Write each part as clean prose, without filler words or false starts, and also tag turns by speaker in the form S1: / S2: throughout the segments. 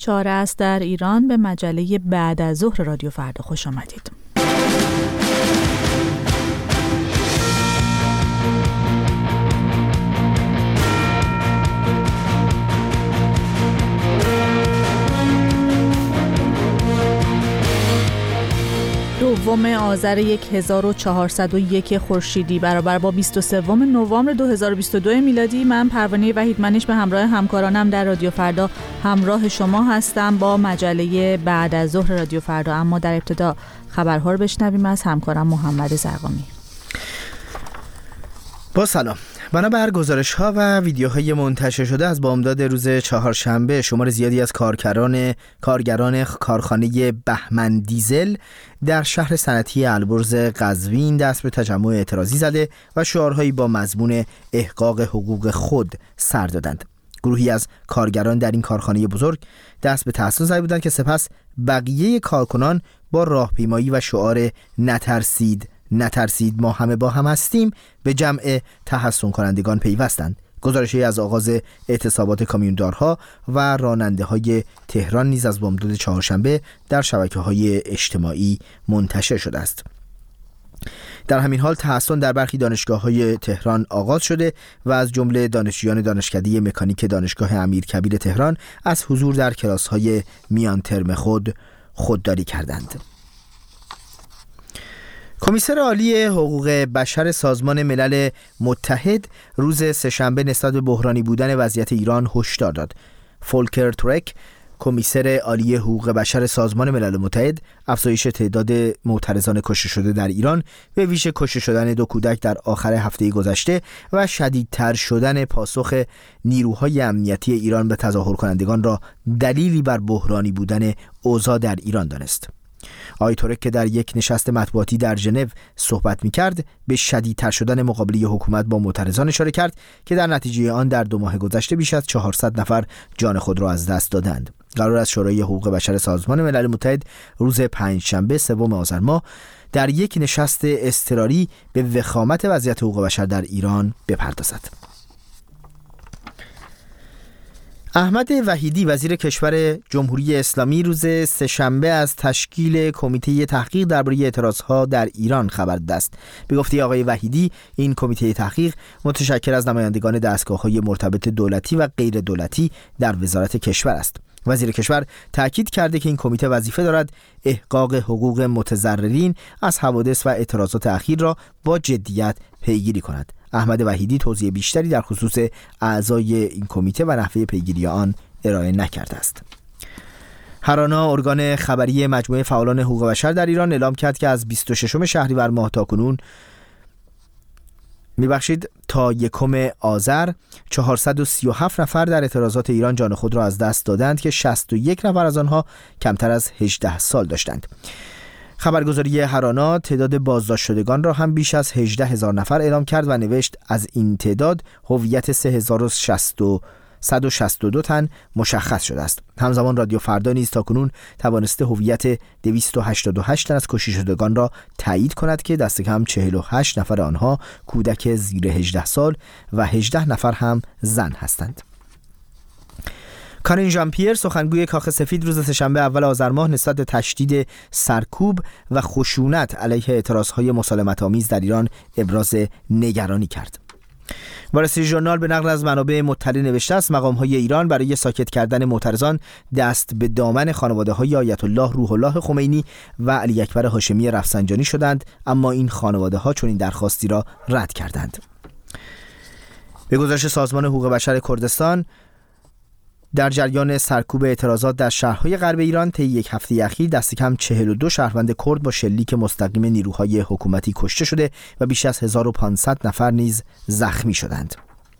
S1: چهاره است در ایران. به مجله بعد از ظهر رادیو فردا خوش آمدید. دوم آذر 1401 خورشیدی برابر با 23 نوامبر 2022 میلادی. من پروانه وحیدمنش به همراه همکارانم در رادیو فردا همراه شما هستم با مجله بعد از ظهر رادیو فردا. اما در ابتدا خبرها رو بشنویم از همکارم محمد زرقامی.
S2: با سلام. بنابر گزارش‌ها و ویدیوهای منتشر شده از بامداد روز چهارشنبه، شمار زیادی از کارگران کارخانه بهمن دیزل در شهر صنعتی البرز قزوین دست به تجمع اعتراضی زده و شعارهایی با مضمون احقاق حقوق خود سر دادند. گروهی از کارگران در این کارخانه بزرگ دست به تحصیل زده بودند که سپس بقیه کارکنان با راهپیمایی و شعار نترسید ما همه با هم هستیم به جمع تحصن کنندگان پیوستند. گزارشی از آغاز اعتصابات کامیوندارها و راننده‌های تهران نیز از بامداد چهارشنبه در شبکه‌های اجتماعی منتشر شده است. در همین حال تحصن در برخی دانشگاه‌های تهران آغاز شده و از جمله دانشجویان دانشکده مکانیک دانشگاه امیرکبیر تهران از حضور در کلاس‌های میان ترم خودداری کردند. کمیسر عالی حقوق بشر سازمان ملل متحد روز سه‌شنبه نسبت به بحرانی بودن وضعیت ایران هشدار داد. فولکر تورک، کمیسر عالی حقوق بشر سازمان ملل متحد، افزایش تعداد معترضان کشته شده در ایران، به ویژه کشته شدن 2 کودک در آخر هفته گذشته و شدیدتر شدن پاسخ نیروهای امنیتی ایران به تظاهر کنندگان را دلیلی بر بحرانی بودن اوضاع در ایران دانست. آقای تورک که در یک نشست مطبوعاتی در ژنو صحبت می‌کرد، به شدیدتر شدن مقابله حکومت با معترضان اشاره کرد که در نتیجه آن در 2 ماه گذشته بیش از 400 نفر جان خود را از دست دادند. قرار است شورای حقوق بشر سازمان ملل متحد روز پنجشنبه 3 آذر ماه در یک نشست اضطراری به وخامت وضعیت حقوق بشر در ایران بپردازد. احمد وحیدی وزیر کشور جمهوری اسلامی روز سه‌شنبه از تشکیل کمیته تحقیق درباره اعتراضها در ایران خبر داده است. به گفته آقای وحیدی، این کمیته تحقیق متشکل از نمایندگان دستگاه‌های مرتبط دولتی و غیر دولتی در وزارت کشور است. وزیر کشور تاکید کرده که این کمیته وظیفه دارد احقاق حقوق متضررین از حوادث و اعتراضات اخیر را با جدیت پیگیری کند. احمد وحیدی توضیح بیشتری در خصوص اعضای این کمیته و نحوه پیگیری آن ارائه نکرده است. هرانا، ارگان خبری مجموعه فعالان حقوق بشر در ایران، اعلام کرد که از 26 شهریور ماه تا کنون تا 1 آذر 437 نفر در اعتراضات ایران جان خود را از دست دادند که 61 نفر از آنها کمتر از 18 سال داشتند. خبرگزاری هرانا تعداد بازداشت شدگان را هم بیش از 18,000 نفر اعلام کرد و نوشت از این تعداد هویت 3,162 تن مشخص شده است. همزمان رادیو فردا نیز تاکنون توانسته هویت 288 تن از کشته شدگان را تایید کند که دست کم 48 نفر آنها کودک زیر 18 سال و 18 نفر هم زن هستند. کارین ژان پیر، سخنگوی کاخ سفید، روز سه‌شنبه 1 آذر ماه نسبت به تشدید سرکوب و خشونت علیه اعتراضهای مسالمت‌آمیز در ایران ابراز نگرانی کرد. وارسی ژورنال به نقل از منابع مطلع نوشته است مقام‌های ایران برای ساکت کردن معترضان دست به دامن خانواده‌های آیت الله روح الله خمینی و علی اکبر هاشمی رفسنجانی شدند، اما این خانواده‌ها چنین درخواستی را رد کردند. به گزارش سازمان حقوق بشر کردستان، در جریان سرکوب اعتراضات در شهرهای غرب ایران طی یک هفته اخیر دست کم 42 شهروند کرد با شلیک مستقیم نیروهای حکومتی کشته شده و بیش از 1500 نفر نیز زخمی شدند.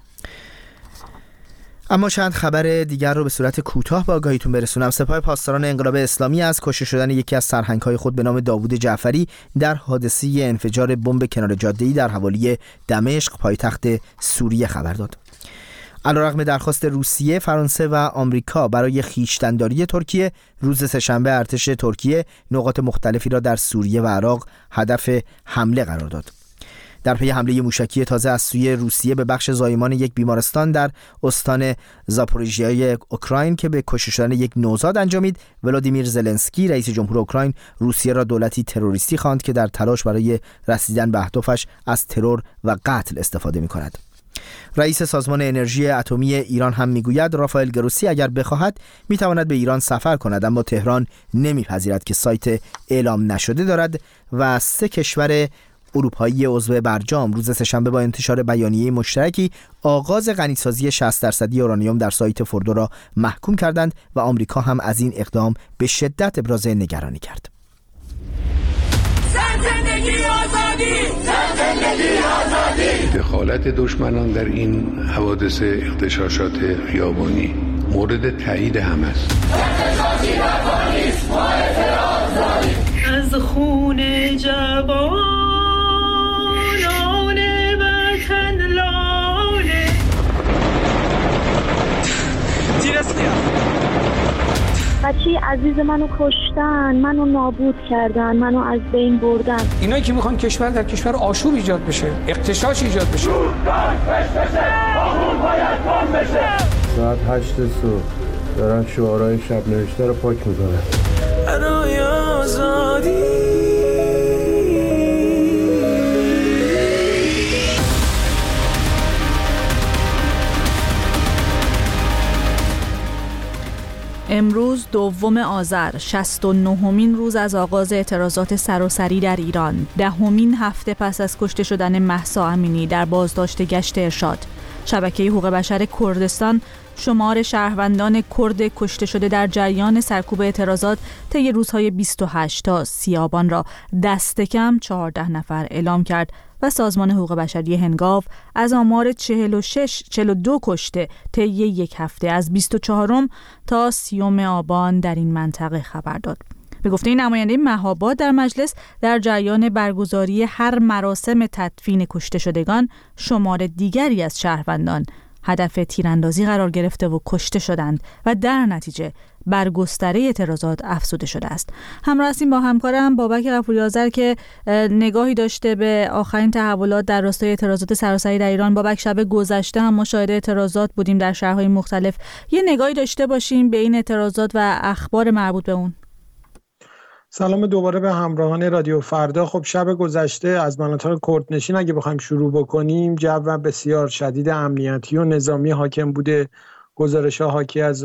S2: اما چند خبر دیگر رو به صورت کوتاه با آگاهیتون برسونم. سپاه پاسداران انقلاب اسلامی از کشته شدن یکی از سرهنگ‌های خود به نام داوود جعفری در حادثه انفجار بمب کنار جاده‌ای در حوالی دمشق پایتخت سوریه خبر داد. علیرغم درخواست روسیه، فرانسه و آمریکا برای خویشتن‌داری ترکیه، روز سه‌شنبه ارتش ترکیه نقاط مختلفی را در سوریه و عراق هدف حمله قرار داد. در پی حمله موشکی تازه از سوی روسیه به بخش زایمان یک بیمارستان در استان زاپوریژیای اوکراین که به کشته شدن یک نوزاد انجامید، ولادیمیر زلنسکی رئیس جمهور اوکراین روسیه را دولتی تروریستی خواند که در تلاش برای رسیدن به اهدافش از ترور و قتل استفاده می‌کند. رئیس سازمان انرژی اتمی ایران هم میگوید رافائل گروسی اگر بخواهد میتواند به ایران سفر کند، اما تهران نمیپذیرد که سایت اعلام نشده دارد و 3 کشور اروپایی عضو برجام روز سه‌شنبه با انتشار بیانیه مشترکی آغاز غنیسازی 60% اورانیوم در سایت فوردو را محکوم کردند و آمریکا هم از این اقدام به شدت ابراز نگرانی کرد.
S3: زندگی آزادی. دخالت دشمنان در این حوادث اغتشاشات خیابانی مورد تایید همه است.
S4: از خون جوانان وطن لاله
S5: بچه عزیز منو کشتن، منو نابود کردن، منو از بین بردن.
S6: اینایی که میخوان کشور در کشور آشوب ایجاد بشه، اغتشاش ایجاد بشه.
S7: ساعت 8 صبح دارن شعارهای شب نوشته رو پاک میکنن. برای آزادی.
S1: امروز 2 آذر 69مین روز از آغاز اعتراضات سراسری در ایران، 10مین هفته پس از کشته شدن مهسا امینی در بازداشت گشت ارشاد. شبکه حقوق بشر کردستان شمار شهروندان کرد کشته شده در جریان سرکوب اعتراضات طی روزهای 28 تا 30 آبان را دست کم 14 نفر اعلام کرد و سازمان حقوق بشری هنگاو از آمار 42 کشته طی یک هفته از 24 تا 30 آبان در این منطقه خبر داد. به گفته نماینده مهاباد در مجلس، در جریان برگزاری هر مراسم تدفین کشته شدگان شمار دیگری از شهروندان هدف تیراندازی قرار گرفته و کشته شدند و در نتیجه بر گستره اعتراضات افزوده شده است. همراه هستیم با همکارم بابک غفوری آذر که نگاهی داشته به آخرین تحولات در راستای اعتراضات سراسری در ایران. بابک، شب گذشته هم ما شاهد اعتراضات بودیم در شهرهای مختلف. یه نگاهی داشته باشیم به این اعتراضات و اخبار مربوط به اون.
S8: سلام دوباره به همراهان رادیو فردا. خب شب گذشته از مناطق کردنشین اگه بخوایم شروع بکنیم، جو بسیار شدید امنیتی و نظامی حاکم بوده. گزارش‌ها حاکی از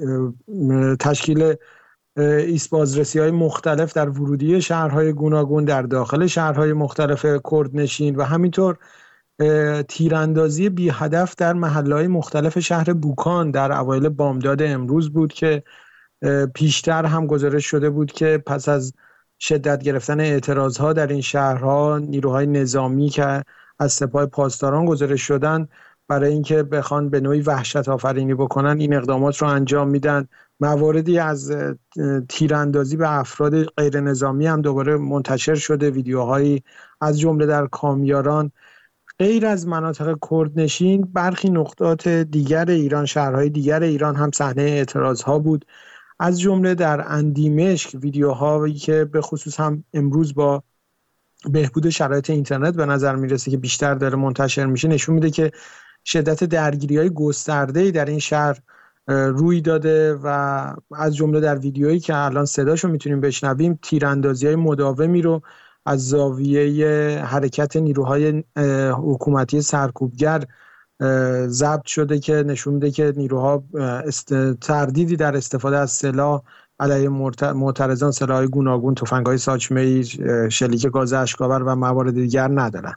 S8: تشکیل ایست بازرسی‌های مختلف در ورودی شهرهای گوناگون در داخل شهرهای مختلف کردنشین و همینطور تیراندازی بی هدف در محله‌های مختلف شهر بوکان در اوایل بامداد امروز بود که پیشتر هم گزارش شده بود که پس از شدت گرفتن اعتراضها در این شهرها نیروهای نظامی که از سپاه پاسداران گزارش شدن برای اینکه بخوان به نوعی وحشت آفرینی بکنن این اقدامات رو انجام میدن. مواردی از تیراندازی به افراد غیر نظامی هم دوباره منتشر شده، ویدیوهایی از جمله در کامیاران. غیر از مناطق کردنشین برخی نقاط دیگر ایران، شهرهای دیگر ایران هم صحنه اعتراضها بود، از جمله در اندیمشک. ویدیوهایی که به خصوص هم امروز با بهبود شرایط اینترنت به نظر میرسه که بیشتر داره منتشر میشه، نشون میده که شدت درگیری‌های گسترده‌ای در این شهر روی داده و از جمله در ویدیویی که الان صداشو میتونیم بشنویم تیراندازی‌های مداومی رو از زاویه حرکت نیروهای حکومتی سرکوبگر ضبط شده که نشون میده که نیروها تردیدی در استفاده از سلاح علیه معترضان، سلاح‌های گوناگون، تفنگ‌های ساچمه‌ای، شلیک گاز اشک‌آور و موارد دیگر ندارند.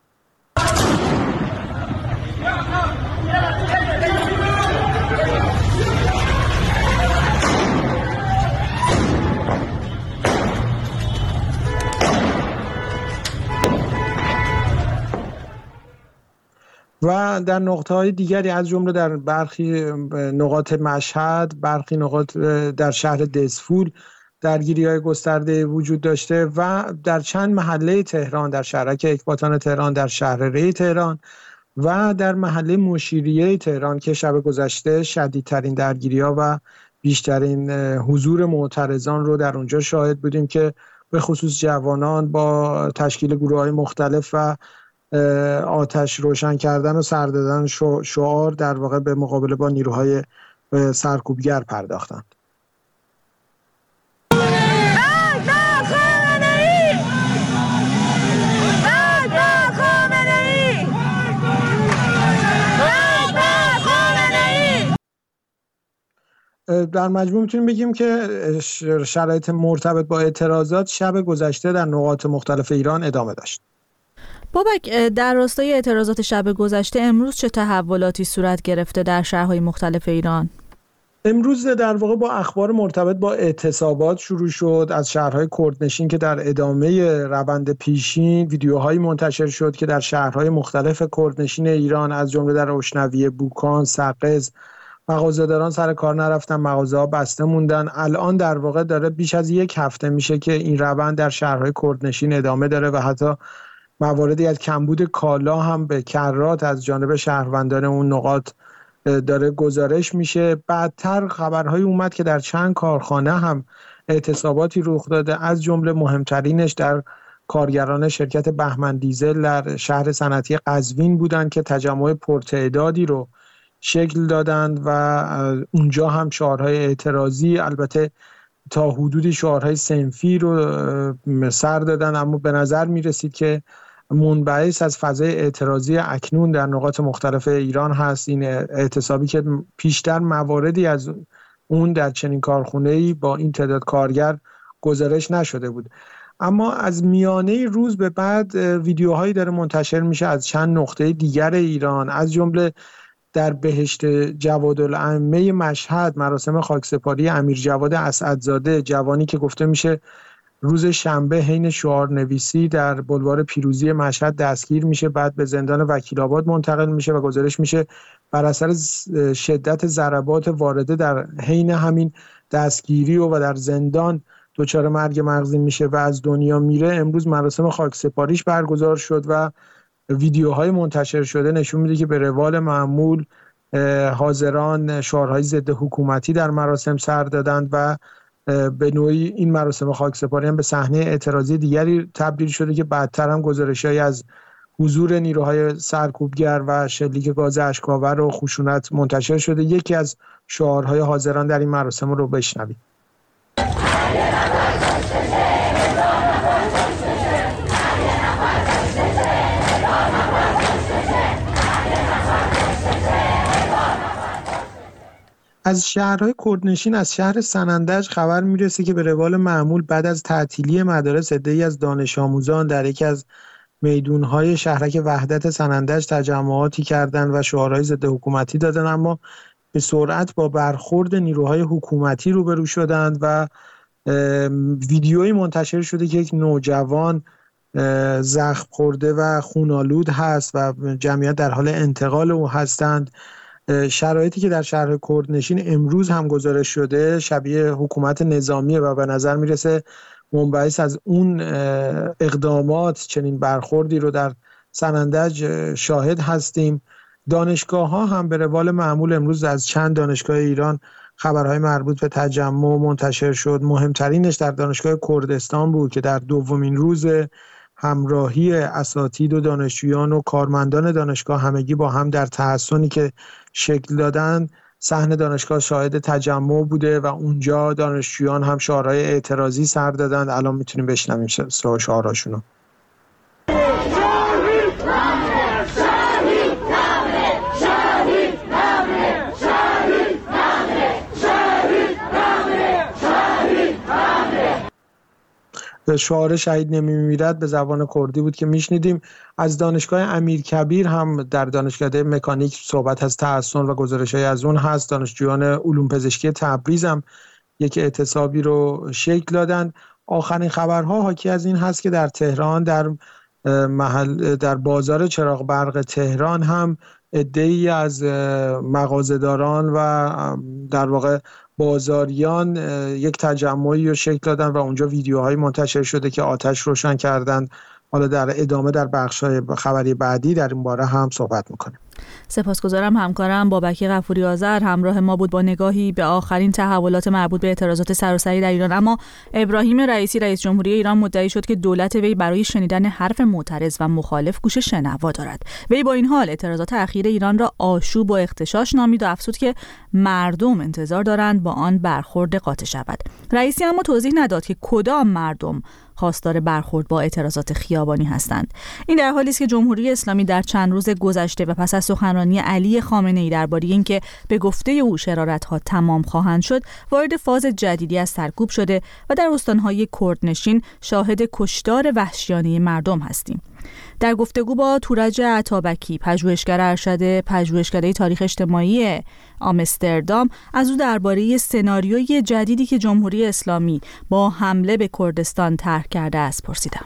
S8: و در نقطه‌های دیگری از جمله در برخی نقاط مشهد، برخی نقاط در شهر دزفول درگیری‌های گسترده وجود داشته و در چند محله تهران، در شهرک اکباتان تهران، در شهر ری تهران و در محله مشیریه تهران که شب گذشته شدیدترین درگیری‌ها و بیشترین حضور معترضان رو در اونجا شاهد بودیم که به خصوص جوانان با تشکیل گروه‌های مختلف و آتش روشن کردن و سر دادن شعار در واقع به مقابله با نیروهای سرکوبگر پرداختند. در مجموع میتونیم بگیم که شرایط مرتبط با اعتراضات شب گذشته در نقاط مختلف ایران ادامه داشت.
S1: بابک، در راستای اعتراضات شب گذشته امروز چه تحولاتی صورت گرفته در شهرهای مختلف ایران؟
S8: امروز در واقع با اخبار مرتبط با اعتصابات شروع شد از شهرهای کردنشین که در ادامه روند پیشین ویدیوهایی منتشر شد که در شهرهای مختلف کردنشین ایران از جمله در اشنویه، بوکان، سقز مغازه‌داران سر کار نرفتن، مغازه‌ها بسته موندن. الان در واقع داره بیش از یک هفته میشه که این روند در شهرهای کردنشین ادامه داره و حتی مواردی از کمبود کالا هم به کرات از جانب شهروندان اون نقاط داره گزارش میشه. بعدتر خبرهایی اومد که در چند کارخانه هم اعتصاباتی رخ داده، از جمله مهمترینش در کارگران شرکت بهمن دیزل در شهر صنعتی قزوین بودند که تجمع پرتعدادی رو شکل دادند و اونجا هم شعارهای اعتراضی، البته تا حدودی شعارهای صنفی رو سر دادن، اما به نظر می رسید که منبعث از فضای اعتراضی اکنون در نقاط مختلف ایران هست. این اعتصابی که پیشتر مواردی از اون در چنین کارخونه‌ای با این تعداد کارگر گزارش نشده بود. اما از میانه روز به بعد ویدیوهایی داره منتشر میشه از چند نقطه دیگر ایران، از جمله در بهشت جوادالائمه مشهد مراسم خاکسپاری امیر جواد اسعدزاده، جوانی که گفته میشه روز شنبه حین شعارنویسی در بلوار پیروزی مشهد دستگیر میشه، بعد به زندان وکیل‌آباد منتقل میشه و گزارش میشه بر اثر شدت ضربات وارده در حین همین دستگیری و در زندان دچار مرگ مغزی میشه و از دنیا میره. امروز مراسم خاکسپاریش برگزار شد و ویدیوهای منتشر شده نشون میده که به روال معمول حاضران شعارهای ضد حکومتی در مراسم سر دادند و به نوعی این مراسم خاکسپاری هم به صحنه اعتراضی دیگری تبدیل شده که بعدتر هم گزارش‌هایی از حضور نیروهای سرکوبگر و شلیک گاز اشک‌آور و خشونت منتشر شده. یکی از شعارهای حاضران در این مراسم رو بشنوید. از شهرهای کردنشین از شهر سنندج خبر میرسه که به روال معمول بعد از تعطیلی مدارس عده‌ای از دانش آموزان در یکی از میدونهای شهرک وحدت سنندج تجمعاتی کردند و شعارهای ضد حکومتی دادن، اما به سرعت با برخورد نیروهای حکومتی روبرو شدند و ویدیویی منتشر شده که یک نوجوان زخم خورده و خونالود هست و جمعیت در حال انتقال او هستند. شرایطی که در شهر کردنشین امروز هم گزارش شده شبیه حکومت نظامیه و به نظر میرسه منبعث از اون اقدامات چنین برخوردی رو در سنندج شاهد هستیم. دانشگاه ها هم به روال معمول امروز از چند دانشگاه ایران خبرهای مربوط به تجمع منتشر شد. مهمترینش در دانشگاه کردستان بود که در دومین روز همراهی اساتید و دانشجویان و کارمندان دانشگاه همگی با هم در تحسنی که شکل دادن صحن دانشگاه شاهد تجمع بوده و اونجا دانشجویان هم شعارهای اعتراضی سر دادند. الان میتونیم بشنویم شعارهاشون رو. شعار شهید نمیمیرد به زبان کردی بود که میشنیدیم. از دانشگاه امیرکبیر هم در دانشگاه مکانیک صحبت از تحسن و گزارش‌های از اون هست. دانشجویان علوم پزشکی تبریز هم یک اعتصابی رو شکل دادن. آخرین خبرها حاکی از این هست که در تهران در بازار چراغ برق تهران هم عده‌ای از مغازه‌داران و در واقع بازاریان یک تجمعی رو شکل دادن و اونجا ویدیوهایی منتشر شده که آتش روشن کردند حالا در ادامه در بخش‌های خبری بعدی در این باره هم صحبت می‌کنیم.
S1: سپاسگزارم. همکارم بابک غفوری آذر همراه ما بود با نگاهی به آخرین تحولات مربوط به اعتراضات سراسری در ایران. اما ابراهیم رئیسی رئیس جمهوری ایران مدعی شد که دولت وی برای شنیدن حرف معترض و مخالف گوش شنوا دارد. وی با این حال اعتراضات اخیر ایران را آشوب و اغتشاش نامید و افزود که مردم انتظار دارند با آن برخورد قاطع شود. رئیسی اما توضیح نداد که کدام مردم خواستار برخورد با اعتراضات خیابانی هستند. این در حالی است که جمهوری اسلامی در چند روز گذشته و پس از سخنرانی علی خامنه‌ای درباره اینکه به گفته او شرارت‌ها تمام خواهند شد، وارد فاز جدیدی از سرکوب شده و در استان‌های کردنشین شاهد کشتار وحشیانه مردم هستیم. در گفتگو با تورج عطابکی، پژوهشگر ارشد پژوهشکده تاریخ اجتماعی آمستردام، از او درباره سناریوی جدیدی که جمهوری اسلامی با حمله به کردستان طرح کرده است پرسیدم.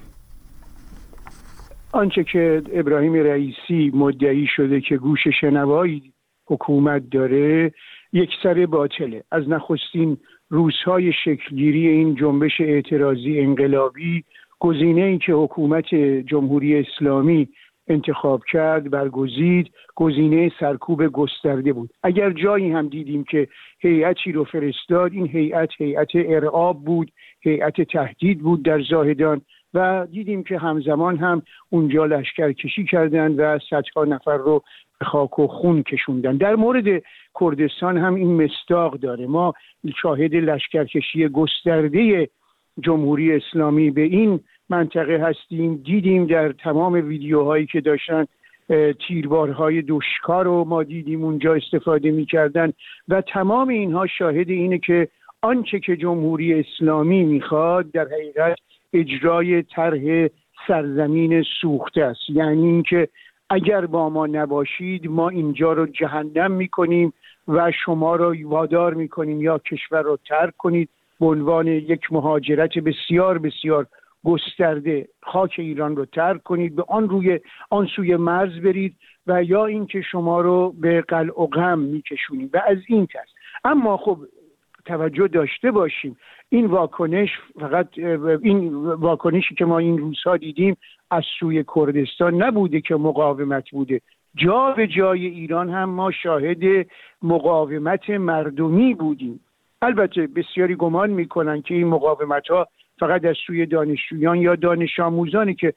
S9: آنچه که ابراهیم رئیسی مدعی شده که گوش شنوایی حکومت داره یک سر باطله. از نخستین روزهای شکلگیری این جنبش اعتراضی انقلابی گزینه‌ای که حکومت جمهوری اسلامی انتخاب کرد برگزید گزینه سرکوب گسترده بود. اگر جایی هم دیدیم که هیئتی رو فرستاد، این هیئت ارعاب بود، هیئت تهدید بود در زاهدان و دیدیم که همزمان هم اونجا لشکرکشی کردن و صدها نفر رو به خاک و خون کشوندن. در مورد کردستان هم این مصداق داره. ما شاهد لشکرکشی گسترده جمهوری اسلامی به این منطقه هستیم. دیدیم در تمام ویدیوهایی که داشتن تیربارهای دوشکا رو ما دیدیم اونجا استفاده می‌کردن و تمام اینها شاهد اینه که آنچه که جمهوری اسلامی میخواد در حقیقت اجرای طرح سرزمین سوخته است. یعنی اینکه اگر با ما نباشید ما اینجا رو جهنم میکنیم و شما رو وادار میکنیم یا کشور رو ترک کنید به عنوان یک مهاجرت بسیار بسیار گسترده خاک ایران رو ترک کنید، به آن سوی مرز برید و یا اینکه شما رو به قلع و غم میکشونیم و از این طرز. اما خب توجه داشته باشیم این واکنش فقط این واکنشی که ما این روزها دیدیم از سوی کردستان نبوده که مقاومت بوده. جا به جای ایران هم ما شاهد مقاومت مردمی بودیم. البته بسیاری گمان میکنن که این مقاومت ها فقط از سوی دانشجویان یا دانش آموزانی که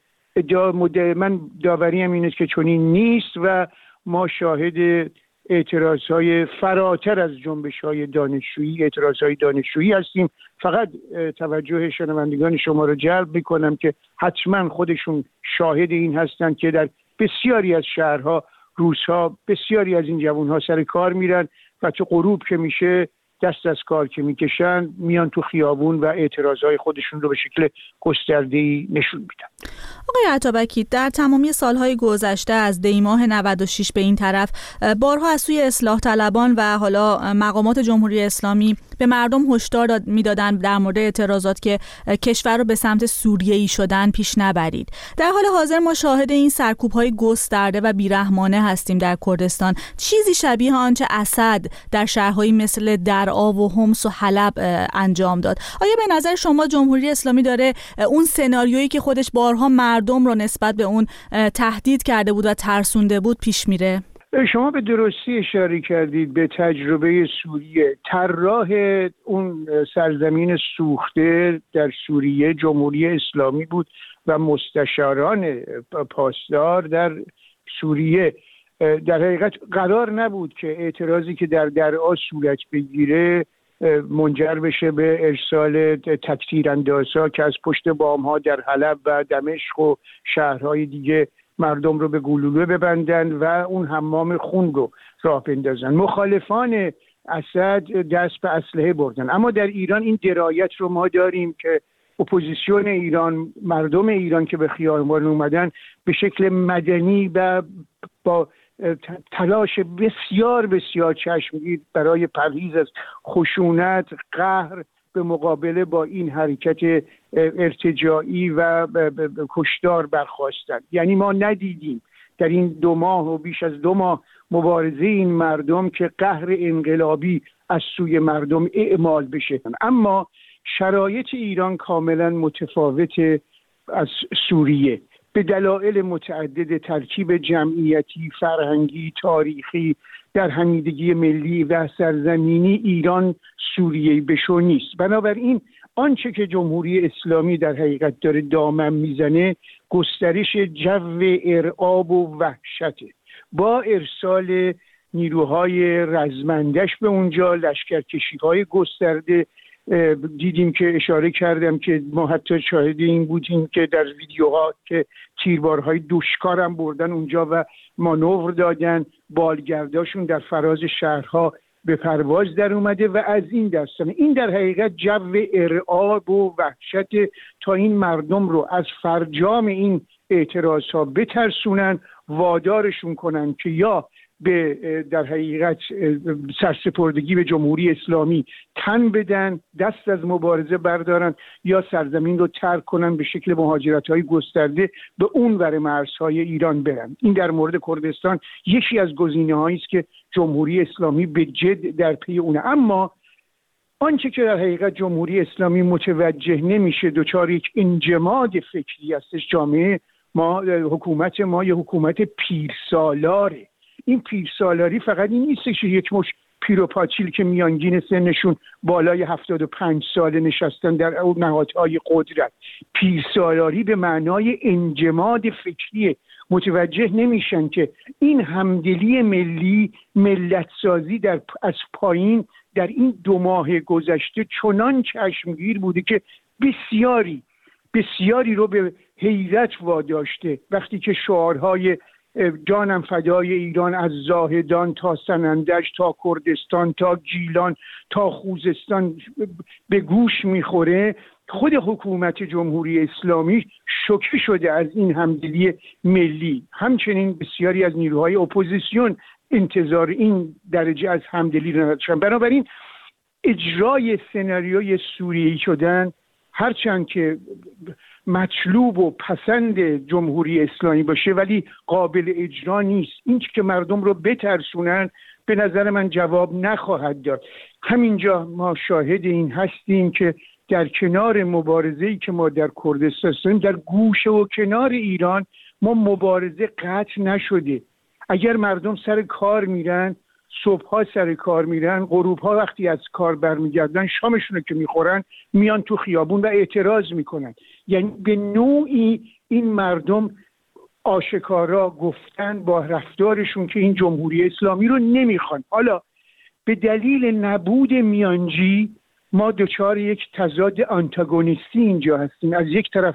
S9: من داوریم این است که چنین نیست و ما شاهد اعتراضهای فراتر از جنبش‌های دانشجویی، اعتراضهای دانشجویی هستیم. فقط توجه شنوندگان شما رو جلب میکنم که حتما خودشون شاهد این هستند که در بسیاری از شهرها روزها بسیاری از این جوانها سر کار میرن و تو غروب که میشه دست از کار که میکشن میان تو خیابون و اعتراضهای خودشون رو به شکل گسترده‌ای نشون میدن.
S1: آقای عطابکی، در تمامی سالهای گذشته از دیماه 96 به این طرف بارها از سوی اصلاح طلبان و حالا مقامات جمهوری اسلامی به مردم هشدار میدادن در مورد اعتراضات که کشور رو به سمت سوریه‌ای شدن پیش نبرید. در حال حاضر ما شاهد این سرکوب‌های گسترده و بیرحمانه هستیم در کردستان. چیزی شبیه آنچه اسد در شهرهایی مثل درعا و حمص و حلب انجام داد. آیا به نظر شما جمهوری اسلامی داره اون سناریویی که خودش بارها مردم رو نسبت به اون تهدید کرده بود و ترسونده بود پیش میره؟
S9: شما به درستی اشاره کردید به تجربه سوریه. طراح اون سرزمین سوخته در سوریه جمهوری اسلامی بود و مستشاران پاسدار در سوریه. در حقیقت قرار نبود که اعتراضی که در درعا صورت بگیره منجر بشه به ارسال تکتیراندازها که از پشت بامها در حلب و دمشق و شهرهای دیگه مردم رو به گلوله ببندن و اون حمام خون رو راه بندازن. مخالفان اسد دست به اسلحه بردن. اما در ایران این درایت رو ما داریم که اپوزیسیون ایران، مردم ایران که به خیابان اومدن به شکل مدنی و با تلاش بسیار بسیار چشمگیر برای پرهیز از خشونت، قهر به مقابله با این حرکت ارتجاعی و کشتار برخاستند. یعنی ما ندیدیم در این 2 ماه و بیش از 2 ماه مبارزه این مردم که قهر انقلابی از سوی مردم اعمال بشه. اما شرایط ایران کاملا متفاوت از سوریه. به دلایل متعدد ترکیب جمعیتی، فرهنگی، تاریخی، در حمیدگی ملی و سرزمینی ایران سوریه بشو نیست. بنابراین آنچه که جمهوری اسلامی در حقیقت داره دامن میزنه گسترش جو ارعاب و وحشته، با ارسال نیروهای رزمندش به اونجا، لشکرکشی‌های گسترده. دیدیم که اشاره کردم که ما حتی شاهد این بودیم که در ویدیوها که تیربارهای دوشکار هم بردن اونجا و مانور دادن، بالگرداشون در فراز شهرها به پرواز در اومده و از این داستانه. این در حقیقت جو ارعاب و وحشت تا این مردم رو از فرجام این اعتراضها بترسونن، وادارشون کنن که یا به در حقیقت سرسپردگی به جمهوری اسلامی تن بدن، دست از مبارزه بردارن، یا سرزمین رو ترک کنن به شکل مهاجرت‌های گسترده به اون ور مرزهای ایران برن. این در مورد کردستان یکی از گزینه‌هایی است که جمهوری اسلامی به جد در پی اونه. اما آنچه که در حقیقت جمهوری اسلامی متوجه نمیشه، دچار یک انجماد فکری هستش. جامعه ما، حکومت ما یه حکومت پیرسالاره. این پیرسالاری فقط این نیست که یک مش پیر و پاچیل که میانگین سنشون بالای 75 سال نشستن در اون نهادهای قدرت. پیرسالاری به معنای انجماد فکریه. متوجه نمیشن که این همدلی ملی، ملتسازی از پایین در این 2 ماه گذشته چنان چشمگیر بوده که بسیاری رو به حیرت واداشته. وقتی که شعارهای جانم فدای ایران از زاهدان تا سنندج تا کردستان تا گیلان تا خوزستان به گوش میخوره، خود حکومت جمهوری اسلامی شوکه شده از این همدلی ملی. همچنین بسیاری از نیروهای اپوزیسیون انتظار این درجه از همدلی را نداشتن. بنابراین اجرای سناریوی سوریه‌ای شدن، هرچند که مطلوب و پسند جمهوری اسلامی باشه ولی قابل اجرا نیست. این که مردم رو بترسونن به نظر من جواب نخواهد داد. همینجا ما شاهد این هستیم که در کنار مبارزه‌ای که ما در کردستان داریم، در گوشه و کنار ایران ما مبارزه قطع نشده. اگر مردم سر کار میرن، صبح‌ها سر کار میرن، غروب‌ها وقتی از کار برمیگردن، شامشون که میخورن میان تو خیابون و اعتراض میکنن. یعنی به نوعی این مردم آشکارا گفتن با رفتارشون که این جمهوری اسلامی رو نمیخوان. حالا به دلیل نبود میانجی ما دچار یک تضاد آنتاگونیستی اینجا هستیم. از یک طرف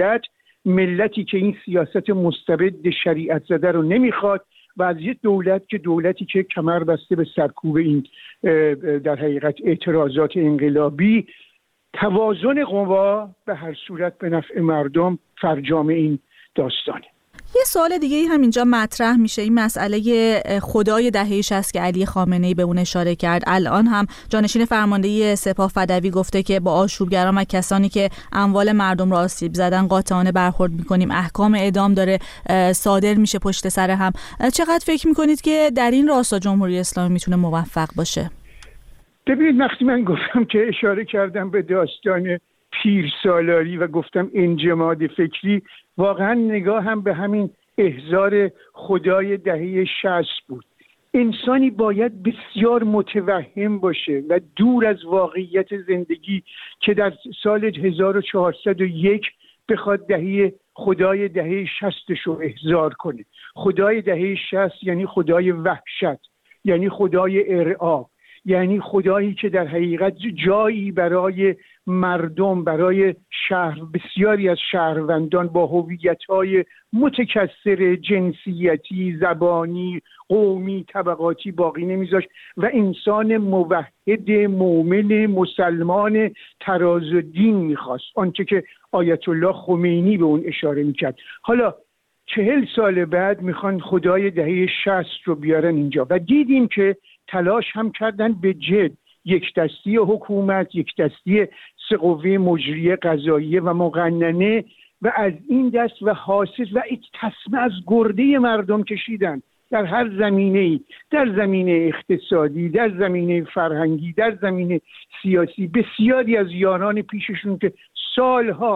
S9: ملتی که این سیاست مستبد شریعت زده رو نمیخواد، و از یک دولتی که کمر بسته به سرکوب این در حقیقت اعتراضات انقلابی. توازن قوا به هر صورت به نفع مردم فرجام این داستانه.
S1: یه سوال دیگه هم اینجا مطرح میشه، این مسئله خدای دهه 60 که علی خامنه‌ای به اون اشاره کرد. الان هم جانشین فرماندهی سپاه فدوی گفته که با آشوبگران و کسانی که اموال مردم را آسیب زدن قاطعانه برخورد میکنیم. احکام اعدام داره صادر میشه پشت سر هم. چقدر فکر میکنید که در این راستا جمهوری اسلامی میتونه موفق باشه؟
S9: ببینید، وقتی من گفتم که اشاره کردم به داستان پیرسالاری و گفتم انجماد فکری، واقعا نگاه هم به همین احضار خدای دهه 60 بود. انسانی باید بسیار متوهم باشه و دور از واقعیت زندگی که در سال 1401 بخواد خدای دهه 60 رو احضار کنه. خدای دهه 60 یعنی خدای وحشت، یعنی خدای ارعاب، یعنی خدایی که در حقیقت جایی برای مردم، برای بسیاری از شهروندان با هویت‌های متکثر جنسیتی، زبانی، قومی، طبقاتی باقی نمیذاشت و انسان موحد، مؤمن، مسلمان تراز دین میخواست، آنچه که آیت الله خمینی به اون اشاره میکرد. حالا 40 سال بعد میخوان خدای دهه 60 رو بیارن اینجا و دیدیم که تلاش هم کردن به جد. یک دستی حکومت، یک دستی 3 قوه مجریه، قضاییه و مقننه و از این دست و حاسس و تسمه از گرده مردم کشیدن در هر زمینه‌ای، در زمینه اقتصادی، در زمینه فرهنگی، در زمینه سیاسی. بسیاری از یاران پیششون که سالها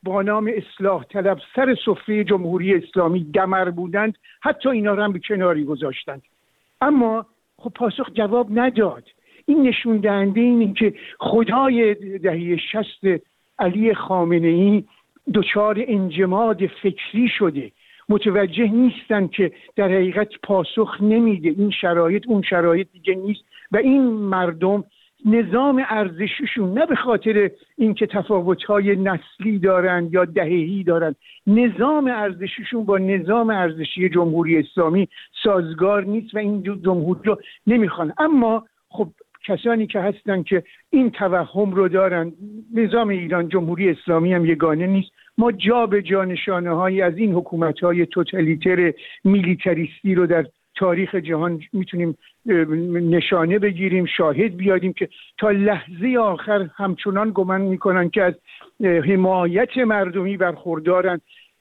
S9: با نام اصلاح طلب سر سفره جمهوری اسلامی دمر بودند، حتی اینا رو هم به کناری گذاشتند. اما خب پاسخ جواب نداد. این نشون دهنده اینه که خدای دهه 60 علی خامنه‌ای دچار انجماد فکری شده، متوجه نیستن که در حقیقت پاسخ نمیده، این شرایط اون شرایط دیگه نیست و این مردم نظام ارزشیشون نه به خاطر اینکه تفاوت‌های نسلی دارن یا دهه‌ای دارن، نظام ارزشیشون با نظام ارزشی جمهوری اسلامی سازگار نیست و این جمهوری رو نمیخوان. اما خب کسانی که هستن که این توهم رو دارن نظام ایران جمهوری اسلامی هم یگانه نیست، ما جا به جا نشانه‌هایی از این حکومت‌های توتالیتر میلیتاریستی رو در تاریخ جهان میتونیم نشانه بگیریم، شاهد بیاریم که تا لحظه آخر همچنان گمان میکنن که از حمایت مردمی برخوردارن.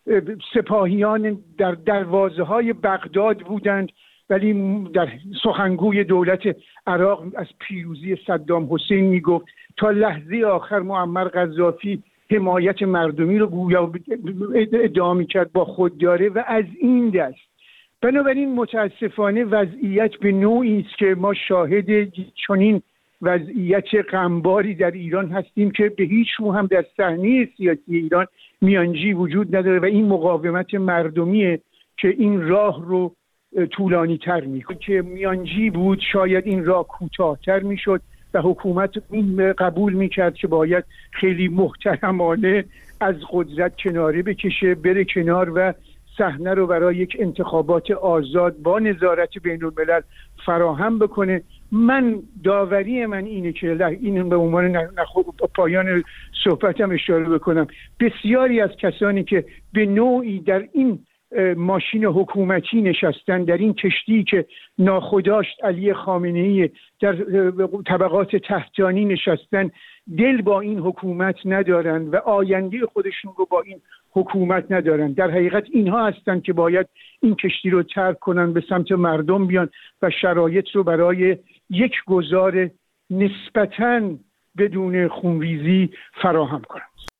S9: سپاهیان در دروازه‌های بغداد بودند ولی در سخنگوی دولت عراق از پیروزی صدام حسین میگفت. تا لحظه آخر معمر قذافی حمایت مردمی رو گویا ادعا میکرد با خود داره و از این دست. بنابراین متاسفانه وضعیت به نوعی است که ما شاهد چنین وضعیت غمباری در ایران هستیم که به هیچ وجه هم در صحنه سیاسی ایران میانجی وجود نداره و این مقاومت مردمیه که این راه رو طولانی تر میکنه. که میانجی بود شاید این راه کوتاه‌تر میشد و حکومت این قبول میکرد که باید خیلی محترمانه از قدرت کناره بکشه، بره کنار و صحنه رو برای یک انتخابات آزاد با نظارت بین‌الملل فراهم بکنه. من داوری من اینه که این به عنوان پایان صحبتم اشاره بکنم، بسیاری از کسانی که به نوعی در این ماشین حکومتی نشستن، در این کشتی که ناخداشت علی خامنه‌ای در طبقات تحتانی نشستن، دل با این حکومت ندارن و آینده خودشون رو با این حکومت ندارن. در حقیقت اینها هستن که باید این کشتی رو ترک کنن، به سمت مردم بیان و شرایط رو برای یک گذار نسبتاً بدون خونریزی فراهم کنن.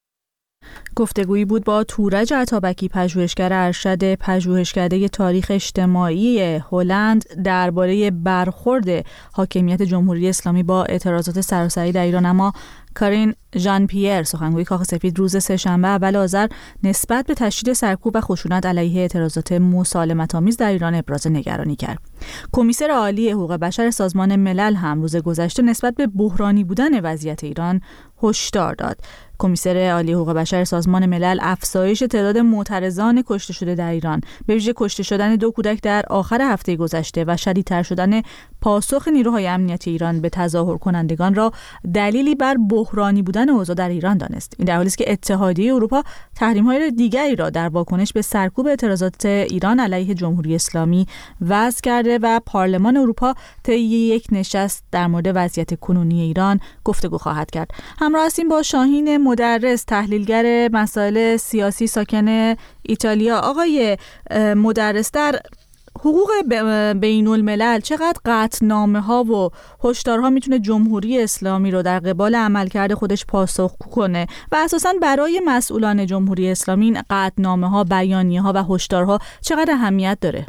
S1: گفتگویی بود با تورج عطابکی، پژوهشگر ارشد پژوهشکده تاریخ اجتماعی هلند درباره برخورد حاکمیت جمهوری اسلامی با اعتراضات سراسری در ایران. اما کارین ژان پیر، سخنگوی کاخ سفید، روز سه‌شنبه اول آذر نسبت به تشدید سرکوب و خشونت علیه اعتراضات مسالمت‌آمیز در ایران ابراز نگرانی کرد. کمیسر عالی حقوق بشر سازمان ملل هم روز گذشته نسبت به بحرانی بودن وضعیت ایران هشدار داد. کمیسر عالی حقوق بشر سازمان ملل افزایش تعداد معترضان کشته شده در ایران، به ویژه کشته شدن 2 کودک در آخر هفته گذشته و شدیدتر شدن پاسخ نیروهای امنیتی ایران به تظاهر کنندگان را دلیلی بر بحرانی بودن اوضاع در ایران دانست. این در حالی است که اتحادیه اروپا تحریم‌های دیگری را در واکنش به سرکوب اعتراضات ایران علیه جمهوری اسلامی وضع کرده و پارلمان اروپا طی یک نشست در مورد وضعیت کنونی ایران گفتگو خواهد کرد. همراه هستیم با شاهین مدرس، تحلیلگر مسائل سیاسی ساکن ایتالیا. آقای مدرس، در حقوق بین الملل چقدر قطعنامه‌ها و هشدارها میتونه جمهوری اسلامی رو در قبال عملکرد خودش پاسخگو کنه و اساساً برای مسئولان جمهوری اسلامی این قطعنامه‌ها، بیانیه‌ها و هشدارها چقدر اهمیت داره؟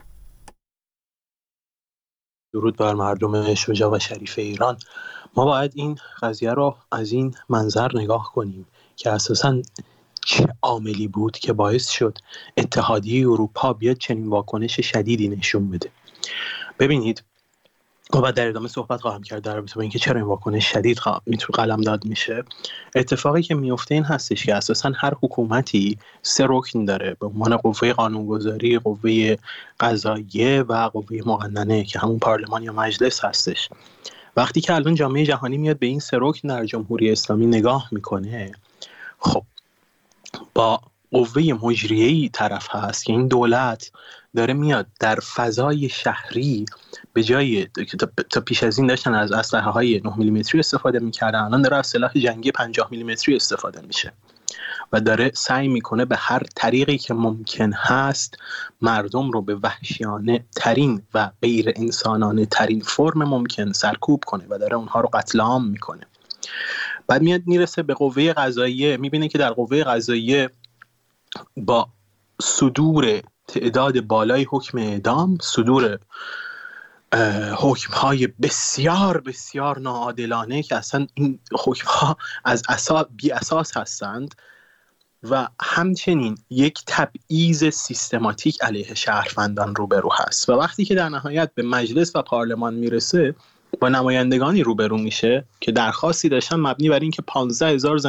S10: درود بر مردم شجاع و شریف ایران. ما باید این قضیه رو از این منظر نگاه کنیم که اساساً چه عاملی بود که باعث شد اتحادیه اروپا بیاد چنین واکنش شدیدی نشون بده. ببینید، و بعد در ادامه صحبت خواهم کرد در رابطه با اینکه چرا این واکنش شدید میتونه قلمداد میشه. اتفاقی که میفته این هستش که اساساً هر حکومتی 3 رکن داره به عنوان قوه قانونگذاری، قوه قضاییه و قوه مقننه که همون پارلمان یا مجلس هستش. وقتی که الان جامعه جهانی میاد به این 3 رکن در جمهوری اسلامی نگاه میکنه، خب با قوه مجریه‌ای طرف هست که این دولت داره میاد در فضای شهری به جای تا پیش از این داشتن از اسلحه‌های 9 میلیمتری استفاده میکردن، الان داره از سلاح جنگی 50 میلیمتری استفاده میشه و داره سعی میکنه به هر طریقی که ممکن هست مردم رو به وحشیانه ترین و غیر انسانانه ترین فرم ممکن سرکوب کنه و داره اونها رو قتل عام میکنه. بعد میاد میرسه به قوه قضاییه، میبینه که در قوه قضاییه با صدور تعداد بالای حکم اعدام، صدور حکم‌های بسیار بسیار ناعادلانه که اصلا این حکم‌ها از بی اساس هستند و همچنین یک تبعیض سیستماتیک علیه شهروندان روبرو هست و وقتی که در نهایت به مجلس و پارلمان میرسه با نمایندگانی روبرو میشه که درخواستی داشتن مبنی بر این که 15,000